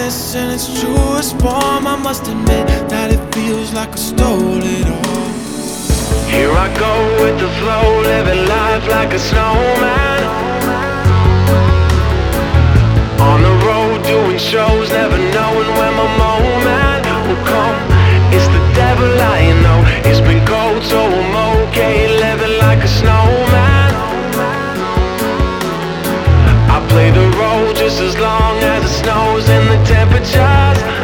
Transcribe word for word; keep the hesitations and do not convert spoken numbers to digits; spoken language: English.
honest in its truest form, I must admit that it feels like I stole it all. Here I go with the flow, living life like a snowman. On the road doing shows, never knowing when my